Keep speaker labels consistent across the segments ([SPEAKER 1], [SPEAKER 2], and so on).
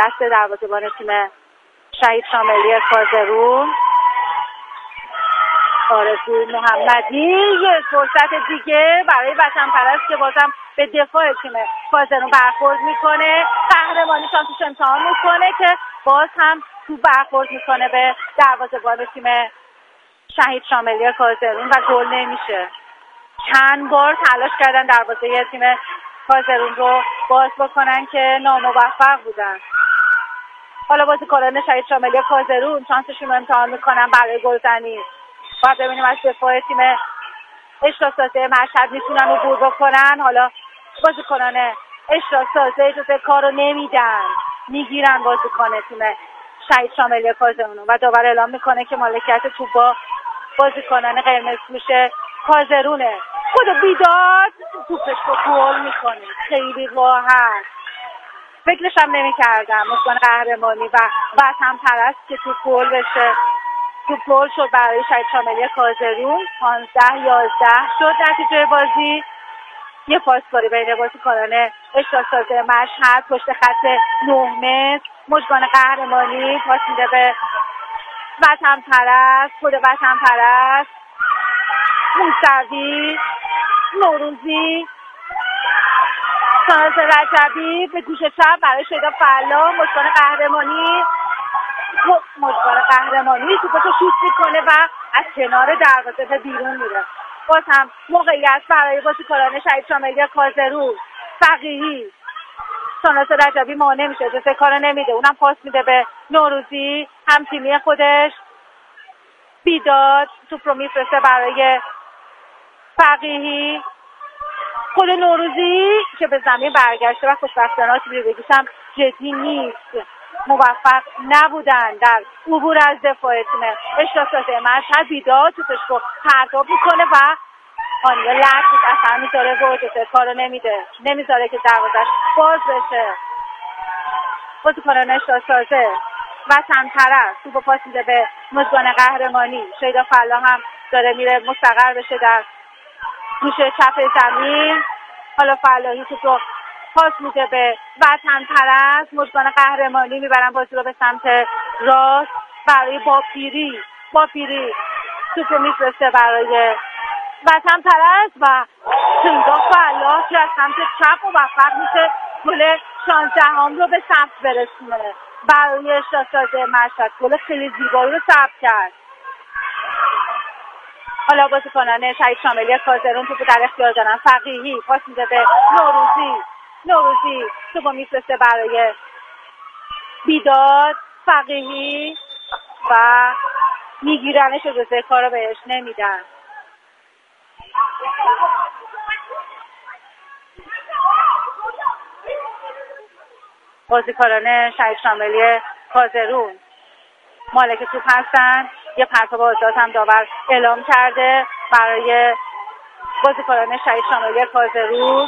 [SPEAKER 1] دست دروازه‌بان تیم شهید شاملی کازرون آرزو محمدی. یه فرصت دیگه برای وطن پرست که بازم به دفاع تیم کازرون برخورد میکنه. قهرمانی شانسش امتحان میکنه که باز هم تو برخورد میکنه به دروازه‌بان تیم شهید شاملی کازرون و گل نمیشه. چند بار تلاش کردن دروازه تیم کازرون رو باز بکنن که ناموفق بودن. حالا بازیکنان شهید شاملی کازرون شانسشون رو امتحان میکنن برای گلزنی. باید ببینیم از دفاع تیم اشتراک‌سازی مشهد میتونن عبور بکنن. حالا بازیکنان اشتراک‌سازی اجازه کار رو نمیدن، میگیرن بازیکن تیم شهید شاملی کازرون و داور اعلام میکنه که مالکیت توپ با بازیکنان قرمزپوش کازرونه. خود بیداد توپش رو گل میکنه خیلی راحت. فکرش هم نمی‌کردم مسکن قهرمانی و وطن پرست که توپ گل بشه. توپ گل شد برای شهید شاملی کازرون. 15-11 شد نتیجه بازی. یه پاسکاری بین بازیکنان اشتراک‌سازی مشهد پشت خط 9 متر. مژگان قهرمانی پاس میده به وطن پرست. خود وطن پرست موسوی نوروزی ساناز رجبی به گوش چپ برای شیدا فلا. مژگان قهرمانی توپو شوت میکنه و از کنار دروازه به بیرون میره. باز هم موقعیت برای بازیکنان شهید شاملی کازرون. فقیهی ساناز رجبی مانع میشه، جزء کارو نمیده، اونم پاس میده به نوروزی هم تیمی خودش. بیداد توپ رو میفرسته برای فقیهی. خود نوروزی که به زمین برگشته و خوشبختانه بگیشم جدی نیست، موفق نبودن در عبور از دفاع تیم اشتراک‌سازی مشهد. بیداد توپش رو پرتاب میکنه و آنیا لک اثر میذاره و جزء کارو نمیذاره که دروازش باز بشه. بازیکنان اشتراک‌سازی وطن پرست توپو پاس میده به مژگان قهرمانی. شیدا فلا هم داره میره مستقر بشه در گوش چپ زمین. حالا فلاحی توپ رو پاس میده به وطن پرست. مژگان قهرمانی میبرن بازی رو به سمت راست برای باپیری توپ رو میفرسته برای وطن پرست و سنگا فلاح که از سمت چپ موفق میشه گل 16 رو به ثبت برسونه برای اشتراک‌سازی مشهد. گل خیلی زیبایی رو ثبت کرد. حالا بازیکنان شهید شاملی کازرون توپو در اختیار دارن. فقیهی پاس میده به نوروزی توپو میفرسته برای بیداد. فقیهی و میگیرنش و جزء کار رو بهش نمیدن. بازیکنان شهید شاملی کازرون مالک توپ هستن. یه پرتاب آزاد هم داور اعلام کرده برای بازیکنان شهید شاملی کازرون.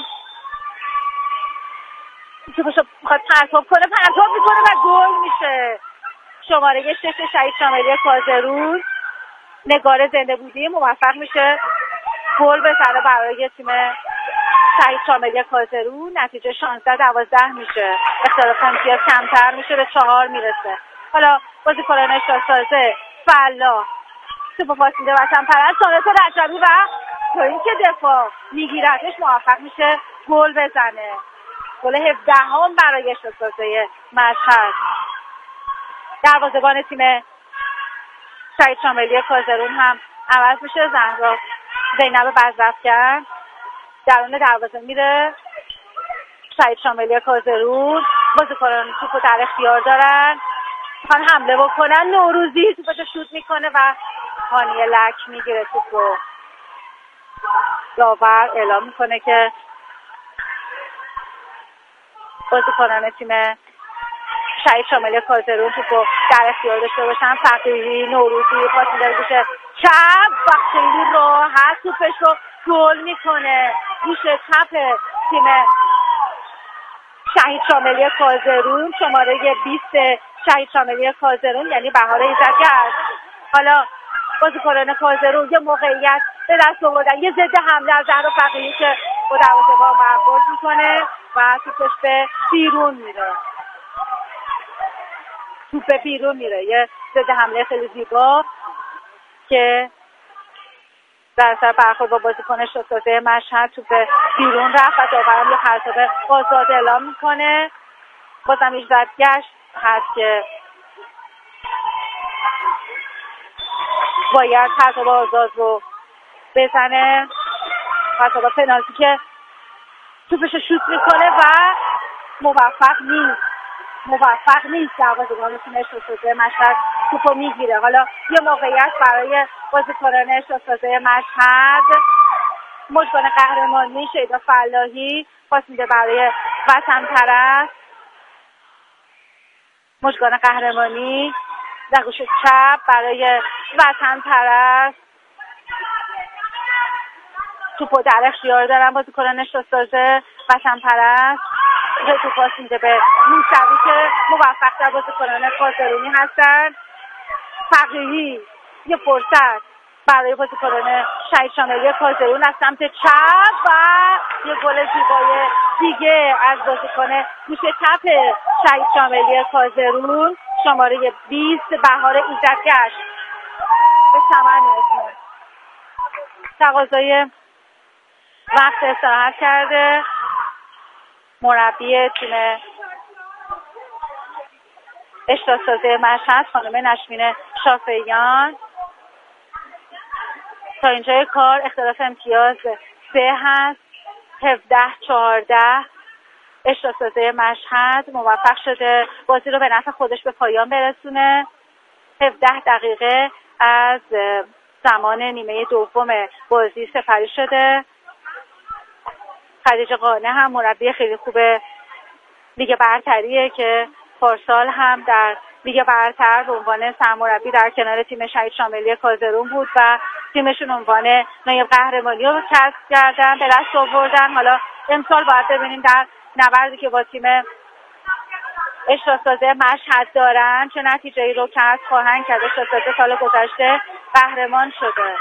[SPEAKER 1] توپشو میخواد پرتاب میکنه و گل میشه. شماره 6 شهید شاملی کازرون نگار زنده بودی موفق میشه گل بزنه برای تیم شهید شاملی کازرون. نتیجه 16-12 میشه. اختلاف امتیاز کمتر میشه، به 4 میرسه. حالا بازیکنان اشتراک‌سازی فلاح توپو پاس میده وطن پرست. ساناز رجبی و تا اینکه دفاع میگیرتش موفق میشه گل بزنه. گل 17 برای اشتراک‌سازی مشهد. دروازه‌بان تیم شهید شاملی کازرون هم عوض میشه. زهرا زینب بزرفکن درون دروازه میره. شهید شاملی کازرون بازیکنان توپو در اختیار دارن، میخوان حمله بکنن. نوروزی توپو شوت میکنه و هانیه لک میگیره توپو. داور اعلام میکنه که بازیکنان تیم شهید شاملی کازرون توپو در اختیار داشته باشن. فقیهی نوروزی پاس میده گوش چپ و خیلی راحت توپش رو گل میکنه. گوش چپ تیم شهید شاملی کازرون شماره 20 شهید شاملی کازرون یعنی بهار ایزدگرد. حالا بازیکنان کازرون یه موقعیت به دست آوردن، یه ضد حمله از زهرا فقیهی که با دروازه‌بان برخورد میکنه و توپش به بیرون میره. توپ بیرون میره. یه ضد حمله خیلی زیبا که در اثر برخورد با بازیکن شوت‌سازی مشهد توپ بیرون رفت و داورم یه پرتاب آزاد اعلام میکنه. بازم ایجاد گشت هست که باید پرتاب آزاد رو بزنه. پرتاب پنالتی که توپش رو شوت میکنه و موفق نیست دروازه‌بان تیم شوت‌سازی مشهد توپو میگیره. حالا یه موقعیت برای بازیکنان شوت‌سازی مشهد. مژگان قهرمانی شیدا فلاحی پاس میده برای وطن پرست. مژگان قهرمانی در گوش چپ برای وطن پرست. توپو در اختیار دارن بازیکنان شوت‌ساز وطن پرست. توپ پاس میده به موسوی که موفق در بازیکنان کازرونی هستن. فقیهی یه فرصت برای بازیکنان شهید شاملی کازرون از سمت چپ و یه گل زیبای دیگه از بازیکن گوش چپ شهید شاملی کازرون شماره 20 بهار ایزدگشت به ثمر میرسونه. تقاضای وقت استراحت کرده مربی تیم اشتراک‌سازی مشهد خانم نشمین شافعیان. تا اینجای کار اختلاف امتیاز 3 هست. 17-14 اشتراک‌سازی مشهد موفق شده بازی رو به نفع خودش به پایان برسونه. 17 دقیقه از زمان نیمه دوم بازی سپری شده. خدیجه قانع هم مربی خیلی خوب لیگ برتریه که پارسال هم در لیگ برتر به عنوان سرمربی در کنار تیم شهید شاملی کازرون بود و تیمشون عنوان نایب قهرمانی رو کسب کردن، به دست آوردن. حالا امسال باید ببینیم در نبردی که با تیم اشتراک‌سازی مشهد دارن چه نتیجه‌ای رو کسب خواهند کرد. اشتراک‌سازی سال گذشته قهرمان شده.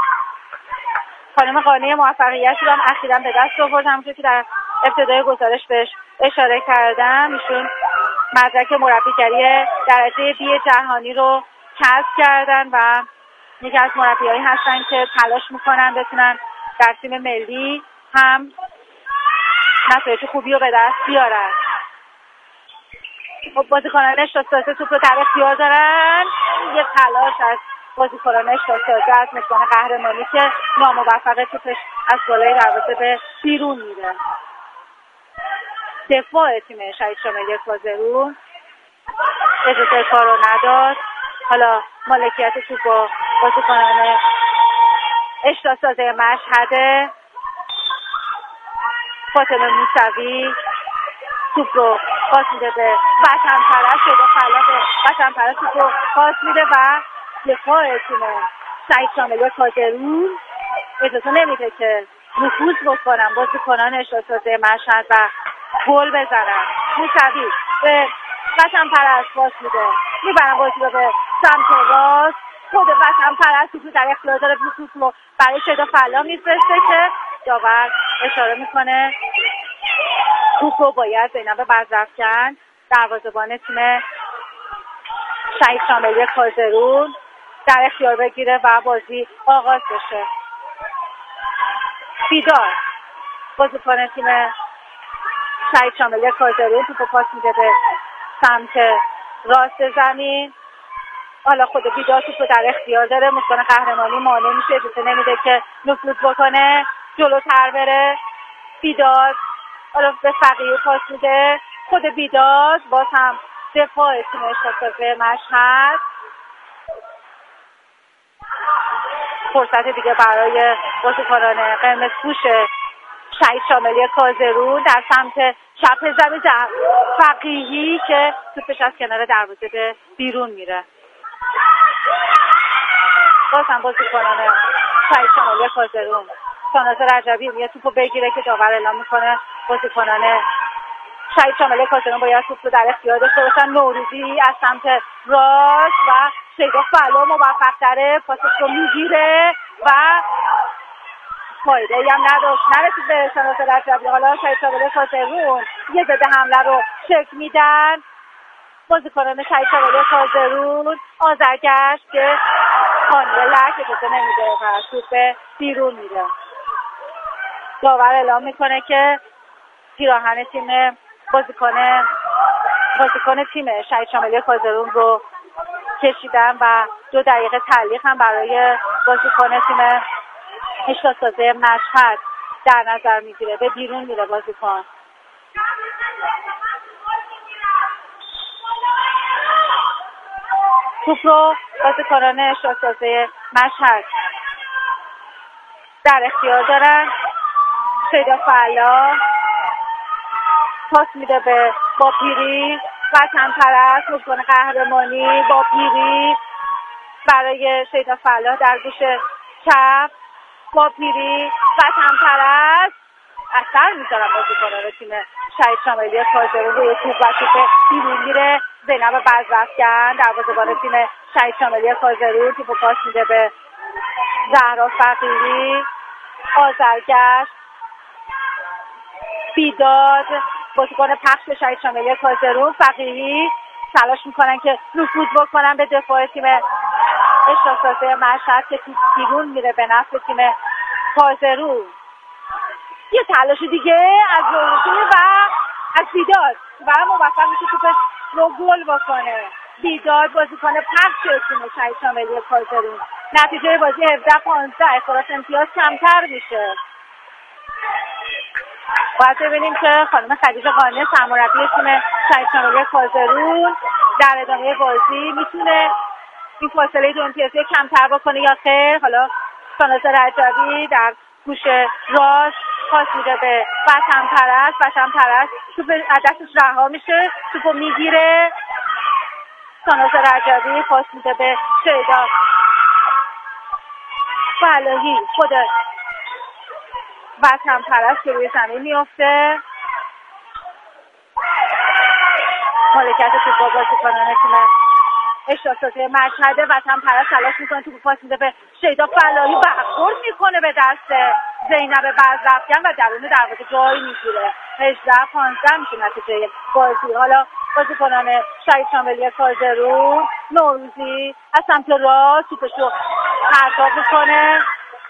[SPEAKER 1] خانم قانع موفقیتی رو هم اخیراً به دست آورد، همونطور که در ابتدای گزارش بهش اشاره کردم. ایشون مدرک مربیگری درجه بی جهانی رو کسب کردن و یکی از مربیایی هستن که تلاش میکنن بتونن در تیم ملی هم نتایج خوبی رو به دست بیارن. بازیکنان اشتراک‌سازی توپ رو در اختیار دارن. یه تلاش از بازیکنان اشتراک‌سازی از مژگان قهرمانی که ناموفق توپش از بالای دروازه به بیرون میره. دفاع تیم شهید شاملی کازرون اجازه کار رو نداد. حالا مالکیت توپ با بازیکنان اشتراک‌سازی مشهد. فاطمه موسوی توپ رو پاس میده به وطن پرست. شده خلاف وطن پرست توپ رو پاس میده و دفاع تیم شهید شاملی کازرون اجازه نمیده که نفوذ بکنن بازیکنان اشتراک‌سازی مشهد و گل بزنن. موسوی به وطن پرست پاس میده، میبرن بازی رو به سمت راست. خود وطن پرست توپ در اختیار داره، توپ رو برای شیدا فلا میفرسته که داور اشاره میکنه توپ رو باید زینب بزرفکن دروازه‌بان تیم شهید شاملی کازرون در اختیار بگیره و بازی آغاز بشه. بیدار بازیکن تیم شهید شاملی کازرون توپ پاس میده به سمت راست زمین. حالا خود بیدار توپ در اختیار داره، مژگان قهرمانی مانع میشه، اجازه نمیده که نفوذ بکنه جلوتر بره. بیدار حالا به فقیه پاس میده. خود بیدار باز هم دفاع تیم اشتراک‌سازی مشهد. فرصت دیگه برای بازیکنان قرمزپوش شهید شاملی کازرون در سمت چپ زمین فقیهی که توپش از کنار دروازه به بیرون میره. باز هم بازیکنان شهید شاملی کازرون شاناز رجبی میاد توپو بگیره که داور اعلام میکنه بازیکنان شهید شاملی کازرون باید توپ رو در اختیار داشته باشن. نوروزی از سمت راست و شیدا فلا موفق تره، پاسش رو میگیره و فایده ای هم نداشت، نرسید به شاناز رجبی. حالا شهید شاملی کازرون یه ضد حمله رو شکل میدن. بازیکنان شهید شمالی کازرون آذرگشت که خانیه لک اجازه نمیده و توپ بیرون میره. داور اعلام میکنه که پیراهن تیم بازیکن تیم شهید شمالی کازرون رو کشیدن و 2 دقیقه تعلیق هم برای بازیکن تیم اشتاسازی مشهد در نظر میگیره. به بیرون میره بازیکن. توپ رو بازیکنان اشتاسازی مشهد در اختیار دارن. شیدا فعلا پاس میده به با پیری وطن پرست. بازیکن قهرمانی با پیری برای شیدا فعلا در گوش چپ. با پیری وطن پرست اثر میذارن بازیکنان تیم شهید شمالی کازرون روی توپ و توپ بیرون میره. زینب بزرفکن دروازه‌بان تیم شهید شمالی کازرون توپو پاس میده به زهرا فقیری. آذرگشت بیداد بازیکن پخش شهید شمالی کازرون فقیری تلاش میکنن که نفوذ بکنن به دفاع تیم اشتاسازی مشهد که توپ بیرون میره به نفع تیم کازرون. یه تلاش دیگه از نوروزی و از بیداد و موفق میشه توپش رو گل بکنه. بیداد بازیکن پخش تیم شهید شمالی کازرون. نتیجه بازی 17-15 اختلاف امتیاز کمتر میشه. باید ببینیم که خانم خدیجه قانی سرمربی تیم شهید شمالی کازرون در ادامه بازی میتونه این فاصله 2 امتیازی کمتر بکنه یا خیر. حالا ساناز رجبی در گوش راست پاس میده به وطن پرست توپ از دستش رها میشه. توپو میگیره. ساناز رجبی پاس میده به شیدا فلاحی. خود وطن پرست که روی زمین میفته. مالکیت توپ بازیکنان تیم اشتاسازی مشهد. وطن پرست تلاش میکنه توپ پاس میده به شیدا فلاحی برخورد میکنه به دست زینب بزرفکن و درون دروازه جایی میگیره. 18-15 میشه نتیجه بازی. حالا بازیکنان شهید شمالی کازرون نوروزی از سمت راست توپش رو پرتاب میکنه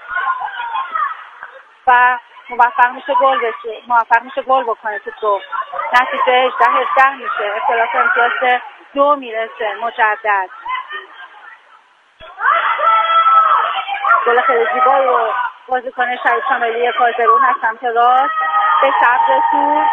[SPEAKER 1] و موفق میشه گل بکنه. تو نتیجه 18-17 میشه. اختلاف امتیاز 2 میرسه. مجدد گل خیلی زیبایی رو بازیکن شهید شمالی کازرون از سمت راست به سبز رسون.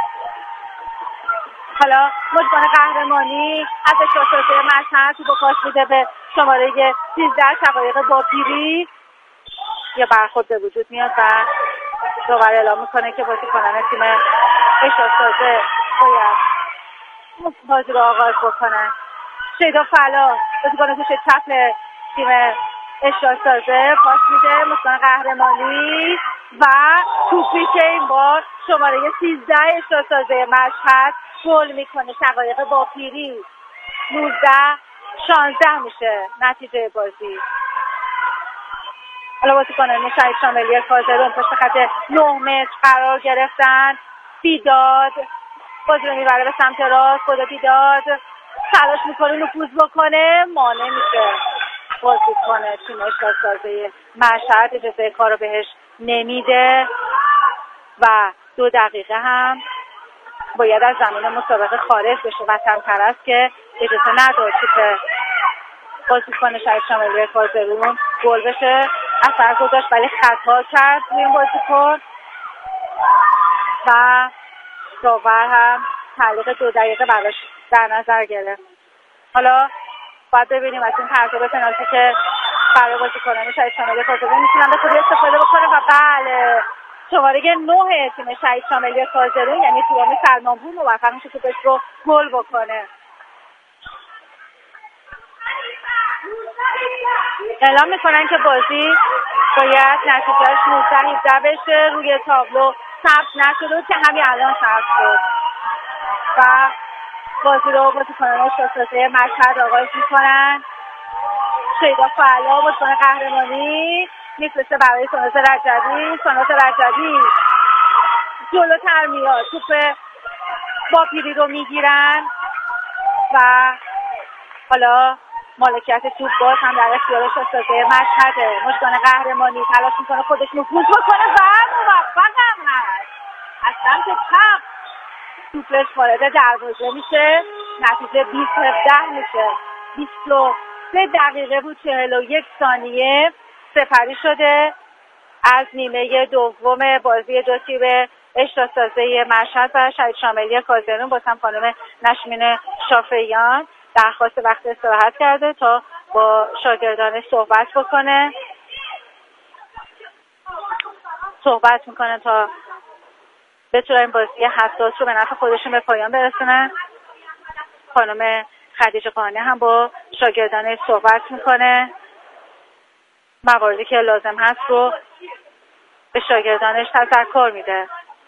[SPEAKER 1] حالا بازیکن قهرمانی از اشتاسازی مشهد توپو پاس میده به شماره 13 شقایق باپیری. یه برخورد به وجود میاد و داور اعلام میکنه که بازیکنان تیم اشتاسازی باید بازی رو آغاز بکنن. شیدا فلا بازیکن گوش چپ تیم اشتاسازی پاس میده بازیکن قهرمانی و توپی که این بار شماره 13 اشتاسازی مشهد گل میکنه. شقایق باپیری. 19-16 میشه نتیجه بازی. حالا بازیکنان شهید شمالی کازرون پشت خط 9 متر قرار گرفتن. بیداد بازی رو میبره به سمت راست. خود بیداد تلاش میکنه نفوذ بکنه مانع میشه. بازیکن تیم اشتاسازی مشهد اجازه کار رو بهش نمیده و 2 دقیقه هم باید از زمین مسابقه خارج بشه. وطن پرست که اجازه نداد که بازیکن شهید شمالی کازرون گل بشه. اثر گذاشت ولی خطا کرد روی این بازیکن و داور هم تعلیق 2 دقیقه براش در نظر گرفت. حالا باید ببینیم از این پرتاب پنالتی که برای بازیکنان شهید شمالی کازرون میتونن به خودی استفاده بکنه و بله شماره 9 تیم شهید شمالی کازرون یعنی توام سلمانپور موفق میشه توپش رو گل بکنه. اعلام میکنن که بازی باید نتیجهش 19-17 بشه. روی تابلو ثبت نشده که همین الان ثبت شد و بازی رو بازیکنان اشتاسازی مشهد آغاز میکنن. شیدا فعلا بازیکن قهرمانی میفرسته برای ساناز رجبی جلوتر میاد. توپ با پیری رو میگیرن و حالا مالکیت توپ باز هم در اختیار شاهزاده مشهد. مژگان قهرمانی تلاش میکنه خودش نفوذ بکنه و موفق هم هست. از سمت چپ توپش وارد دروازه میشه. نتیجه 20-17 میشه. 23 دقیقه و 41 ثانیه سپری شده از نیمه دوم بازی دو تیم اشتراک‌سازی مشهد و شهید شاملی کازرون. باز هم خانم نشمین شافعیان درخواست وقت استراحت کرده تا با شاگردانش صحبت میکنه تا بتونن این بازی حساس رو به نفع خودشون به پایان برسونن. خانم خدیجه قانی هم با شاگردانش صحبت میکنه، مواردی که لازم هست رو به شاگردانش تذکر میده.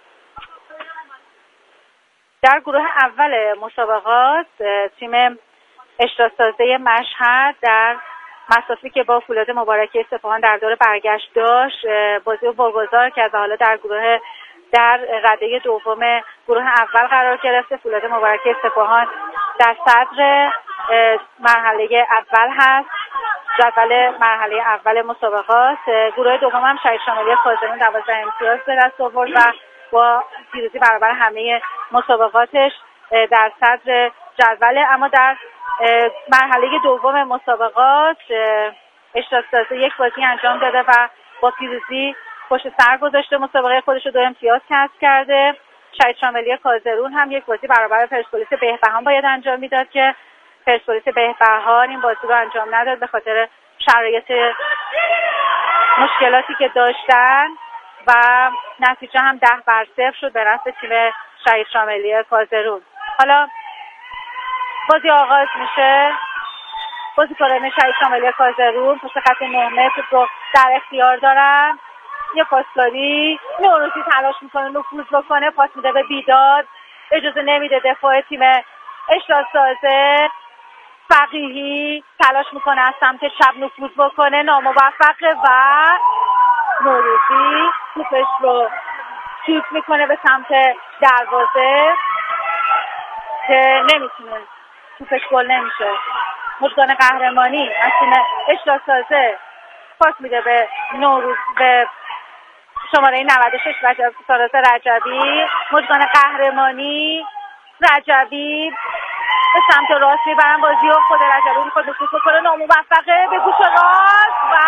[SPEAKER 1] در گروه اول مسابقات تیم اشتراک‌سازی مشهد در مسافی که با فولاد مبارکه سپاهان در دور برگشت داشت بازی رو واگذار کرد و حالا در رده دوم گروه اول قرار گرفته. فولاد مبارکه سپاهان در صدر مرحله اول هست، جدول مرحله اول مسابقات. گروه دوم هم شهید شاملی کازرون 12 امتیاز به دست آورد و با پیروزی برابر همه مسابقاتش در صدر جدول. اما در مرحله دوم مسابقات اشتراک‌سازی یک بازی انجام داده و با پیروزی پشت سر گذاشته، مسابقه خودش رو 2 امتیاز کسب کرده. شهید شاملی کازرون هم یک بازی برابر پرسپولیس بهبهان باید انجام میداد که پرسپولیس بهبهان این بازی رو انجام نداد به خاطر شرایط مشکلاتی که داشتن و نتیجه هم 10-0 شد به نفع تیم شهید شاملی کازرون. حالا بازی آغاز میشه. بازیکنان شهید شاملی کازرون پشت خط 9 متر رو در اختیار دارن. یه پاسکاری نوروزی تلاش میکنه نفوذ بکنه، پاس میده به بیداد، اجازه نمیده دفاع تیم اشتراک‌سازی. فقیهی تلاش میکنه از سمت چپ نفوذ بکنه، ناموفقه و نوروزی توپش رو شوت میکنه به سمت دروازه که نمیتونه، توپش گل نمیشه. مژگان قهرمانی از تیم اشتراک‌سازی پاس میده به نوروز به شماره 96 ساراس رجبی. مژگان قهرمانی رجبی به سمت راست میبرن بازی و خود رجبی میخواد نفوذ بکنه، ناموفقه به گوش راست و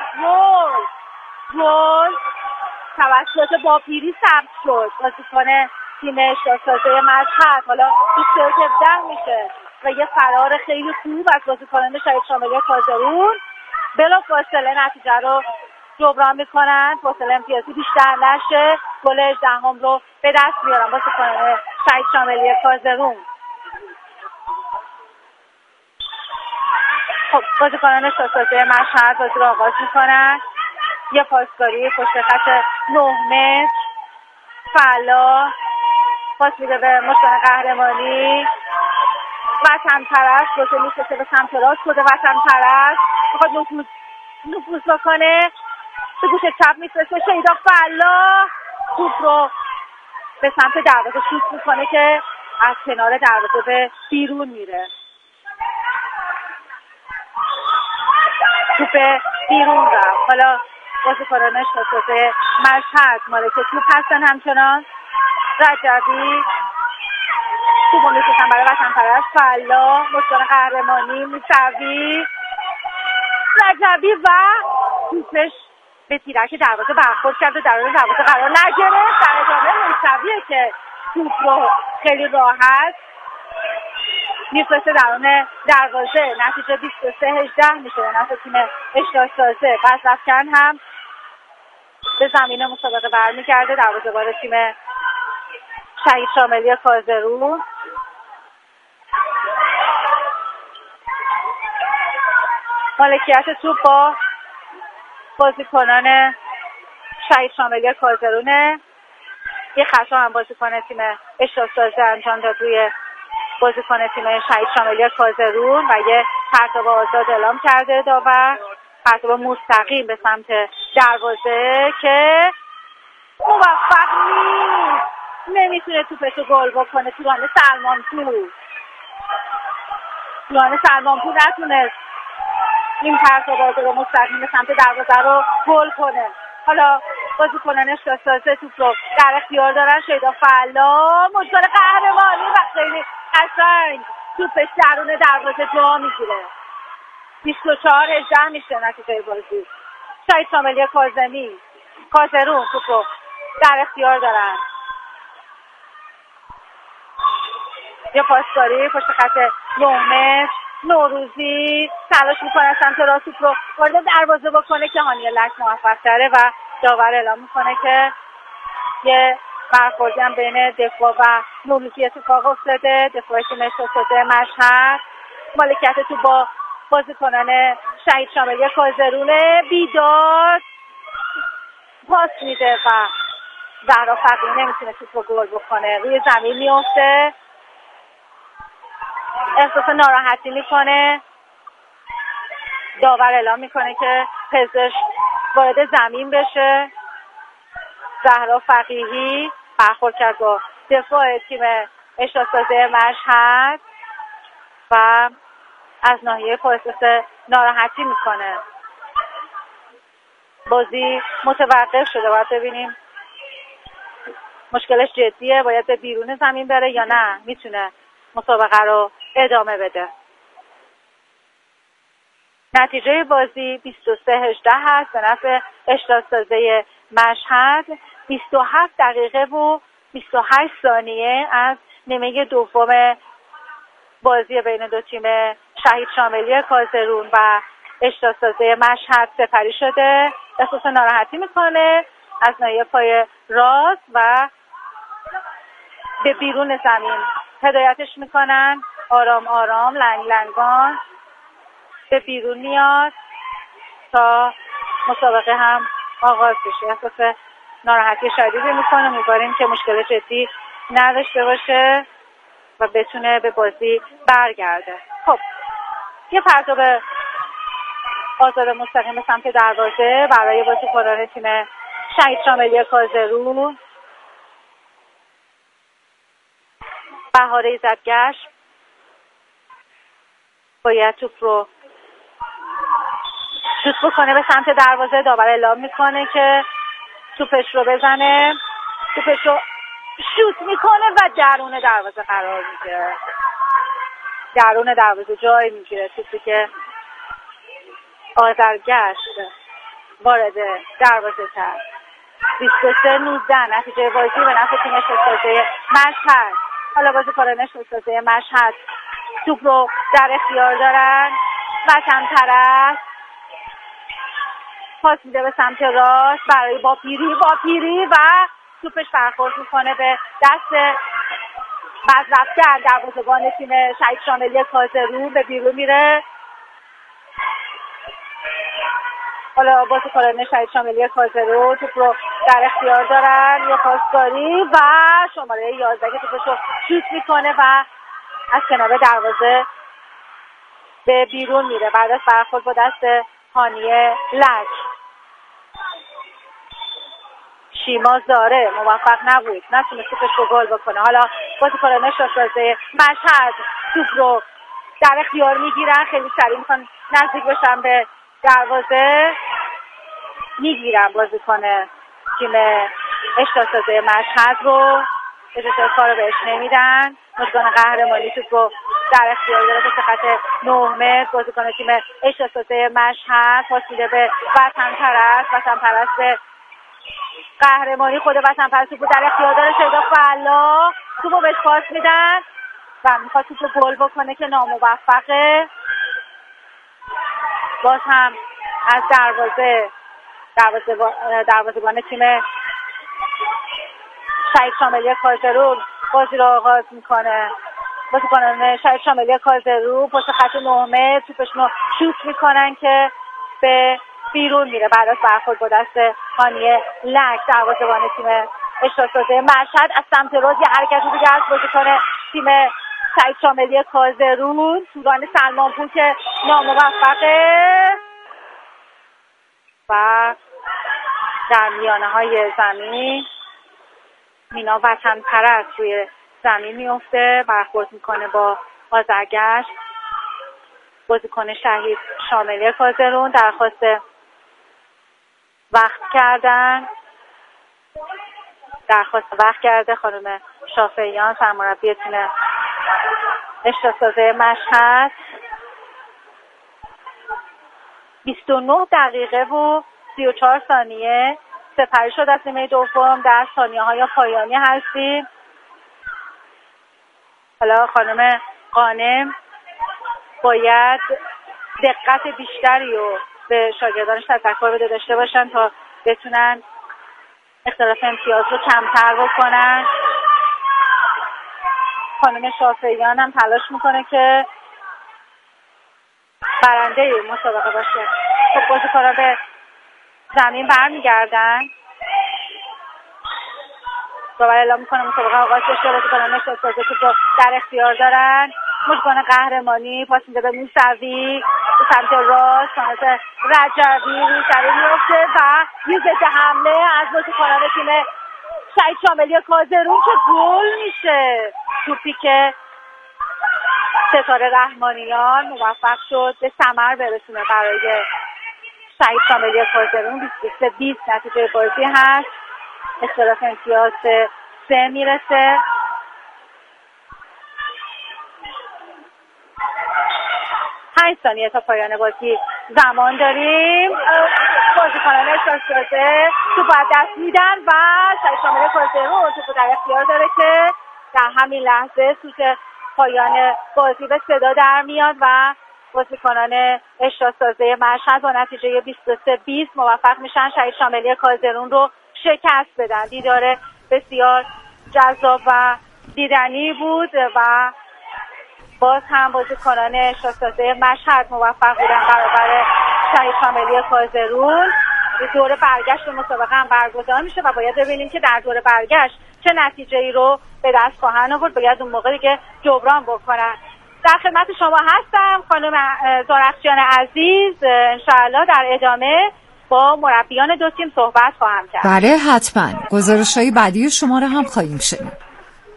[SPEAKER 1] گل توسط باپیری ثبت شد. بازیکن تیم اشتراک‌سازی مشهد حالا 21-17 میشه و یه فرار خیلی خوب از بازیکنان شهید شاملی کازرون بلافاصله نتیجه رو جبران میکنن، فاصله امتیازی بیشتر نشه، گل 18 رو به دست میارن بازیکنان شهید شاملی کازرون. خب بازیکنان اشتراک‌سازی مشهد بازی رو آغاز میکنن. یه پاسکاری پشت خط 9 متر، فلا پاس میده به مژگان قهرمانی. وطن پرست بازی میشه به سمت راست، خود وطن پرست میخواد نفوذ بکنه، به گوش چپ میفرسته شیدا فلا توپ رو به سمت دروازه شوت میکنه که از کنار دروازه به بیرون میره. توپ بیرون رفت. حالا بازیکنان اشتراک‌سازی مشهد مالک توپ هستن همچنان. رجبی توپو میکشن برای وطن پرست، فلا مژگان قهرمانی موسوی، رجبی و توپش به تیرک دروازه برخورد کرد و درون دروازه قرار نگرفت. در ادامه موسویه که توپ رو خیلی راحت میفرسته درون دروازه. نتیجه 23-18 میشه به نفع تیم اشتراک‌سازی. قزلفکن هم به زمین مسابقه برمیگرده، دروازه‌بان تیم شهید شاملی کازرون. مالکیت توپ با بازیکنان شهید شاملی کازرونه. یه خطا هم بازیکن تیم اشتراک‌سازی انجام داد روی بازیکن تیم شهید شاملی کازرون و یه پرتاب آزاد اعلام کرده داور، پرتاب مستقیم به سمت دروازه که موفق نیست، نمیتونه توپش رو گل بکنه. توان سلمان تو جوان سلمانپور نتونست این پرتابازه رو مستقیم سمت دروازه رو گل کنه. حالا بازیکنان شاسازه توپ رو در اختیار دارن. شیدا فلا مجدال قهرمانی و خیلی قشنگ توپش درون دروازه جا میگیره. 24-18 میشه نتیجه بازی. شهید شاملی کازرون توپ رو در اختیار دارن. یه پاسکاری پشت خط 9 متر. نوروزی تلاش میکنه سمت راست توپ رو وارد دروازه بکنه که هانیه لک موفق تره و داور اعلام میکنه که یه برخوردی هم بین دفاع و نوروزی اتفاق افتاده. دفاع تیم شاسازه مشهد مالکیت تو با بازیکنان شهید شاملی کازرون. بیدار پاس میده و زهرا فقیهی نمیتونه توپ رو گل بکنه. روی زمین میفته. احساس ناراحتی میکنه. داور اعلام میکنه که پزشک وارد زمین بشه. زهرا فقیهی برخورد کرد با دفاع تیم اشت‌سازی مشهد و از ناحیه احساس ناراحتی میکنه. بازی متوقف شده. باید ببینیم مشکلش جدیه، باید به بیرون زمین بره یا نه میتونه مسابقه رو ادامه بده. نتیجه بازی 23-18 هست به نفع اشت‌سازی مشهد. 27 دقیقه و 28 ثانیه از نیمه دوم بازی بین دو تیم شهید شاملی کازرون و اشت‌سازی مشهد سپری شده. احساس ناراحتی میکنه از ناحیه پای راست و به بیرون زمین هدایتش میکنن. آرام آرام لنگان به بیرون میاد تا مسابقه هم آغاز بشه. احساس ناراحتی شدیدی میکنه. امیدواریم که مشکل جدی نداشته باشه و بتونه به بازی برگرده. خب یه پرتاب آزاد مستقیم سمت دروازه برای بازیکنان تیم شهید شاملی کازرون. بهاره ایزدگشت باید توپ رو شوت بکنه به سمت دروازه. داور اعلام میکنه که توپش رو بزنه. توپش رو شوت میکنه و درون دروازه قرار میگیره. درون دروازه جای میگیره توپی که آذرگشت وارد دروازه کرد. 23-19 نتیجه بازی به نفع تیم اشت‌سازی مشهد. حالا بازیکنان اشت‌سازی مشهد توپ رو در اختیار دارن. وطن پرست پاس میده به سمت راست برای با پیری و توپش برخورد میکنه به دست بزرگتر دروازه‌بان تیم شهید شاملی کازرون. به بیرون میره. حالا بازیکنان شهید شاملی کازرون توپ رو در اختیار دارن. یه پاسکاری و شماره 11 که توپش رو شوت میکنه و از کنار دروازه به بیرون میره بعد از برخورد با دست هانیه لک. شیما زاره موفق نبود، نتونست توپش رو گل بکنه. حالا بازیکنان اشت‌سازی مشهد توپ رو در اختیار میگیرن. خیلی سریع میخوان نزدیک بشن به دروازه. میگیرن بازیکن تیم اشت‌سازی مشهد رو. اجازه کار رو بهش نمیدن. مجدان قهرمانی توپ رو در اختیار داره به خط 9 متر. بازیکن تیم اشت‌سازی مشهد پاس میده به وطن پرست به قهرمانی خود وطن پرست توپ در اختیار داره. شیدا فلا توپ رو بهش پاس میدن و میخواد توپ رو گل بکنه که ناموفقه. باز هم از دروازه‌بان تیم شهید شاملی کازرون بازی رو آغاز میکنه. بازیکنان شهید شاملی کازرون پشت خط 9 متر توپشون رو شوت میکنن که به بیرون میره بعد از برخورد با دست هانیه لک. دروازه‌بان تیم اشت‌سازی مشهد از سمت راست یه حرکت دیگه از بازیکن تیم شهید شاملی کازرون توران سلمانپور که ناموفقه و در میانه های زمین مینا وطن پرست روی زمین میفته برخورد میکنه با آذرگشت بازیکن شهید شاملی کازرون درخواست وقت کرده. خانم شافعیان سرمربی تیم اشتراک‌سازی مشهد 29 دقیقه و 34 ثانیه سپری شد از نیمه دوم. در ثانیه‌های پایانی هستیم. حالا خانم قانم باید دقت بیشتری رو به شاگردانش تذکر بده داشته باشن تا بتونن اختلاف امتیاز رو کمتر بکنن. خانم شافعیان هم تلاش میکنه که برنده مسابقه باشه. خب بازیکن‌ها به زمین برمیگردن. باور اعلام میکنه مسابقه آغاز شده. بازیکنان اشتراک‌سازی رو در اختیار دارن. بازیکن قهرمانی پاس میده به موسوی به سمت راست. سانت رجبی روی زمین میفته و یه ضد حمله از بازیکنان تیم شهید شاملی کازرون که گل میشه. توپی که ستاره رحمانیان موفق شد به ثمر برسونه برای شهید شاملی کازرون. 23-20 نتیجه بازی هست. اختلاف امتیاز 3 میرسه. 5 ثانیه تا پایان بازی زمان داریم. بازیکنان اشتراک‌سازی توپ از دست میدن و شهید شاملی کازرون توپ در اختیار داره که در همین لحظه سوت پایان بازی به صدا در میاد و بازیکنان اشتراک‌سازی مشهد با نتیجه 23-20 موفق میشن شهید شاملی کازرون رو شکست بدن. دیدار بسیار جذاب و دیدنی بود و باز هم بازیکنان اشتراک‌سازی مشهد موفق بودن برابر شهید شاملی کازرون. دور برگشت مسابقه هم برگزار میشه و باید ببینیم که در دور برگشت چه نتیجه‌ای رو به دست خواهند آورد. باید اون موقعی که جبران بکنن. در خدمت شما هستم خانم زارقچیان عزیز. انشاءالله در ادامه با مربیان دو تیم صحبت خواهم کرد.
[SPEAKER 2] بله حتما. گزارش‌های بعدی شما رو هم خواهیم شنید.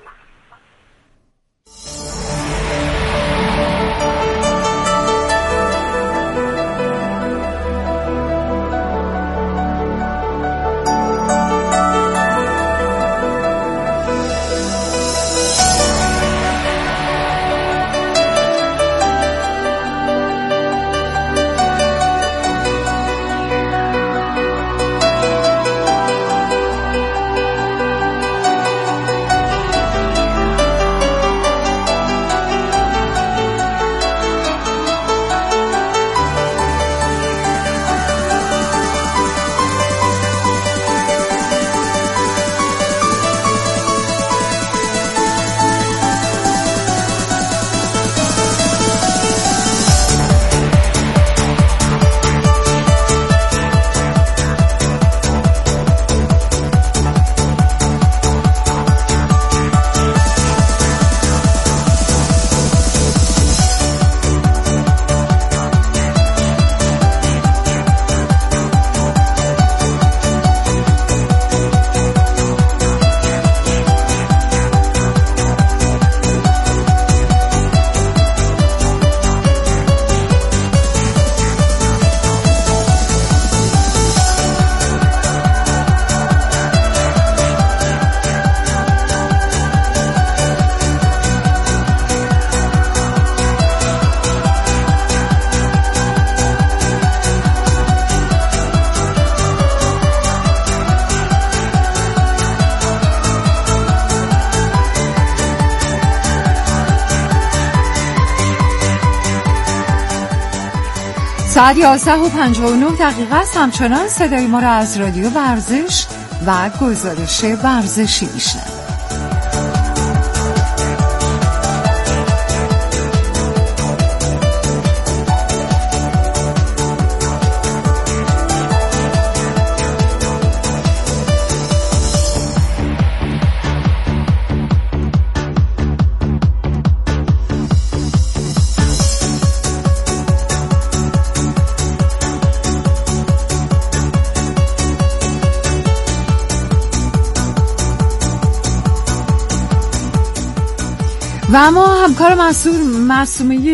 [SPEAKER 2] ساعت 11:59 است. همچنان صدای ما را از رادیو ورزش و گزارش ورزشی میشنوید. و اما همکار معصومه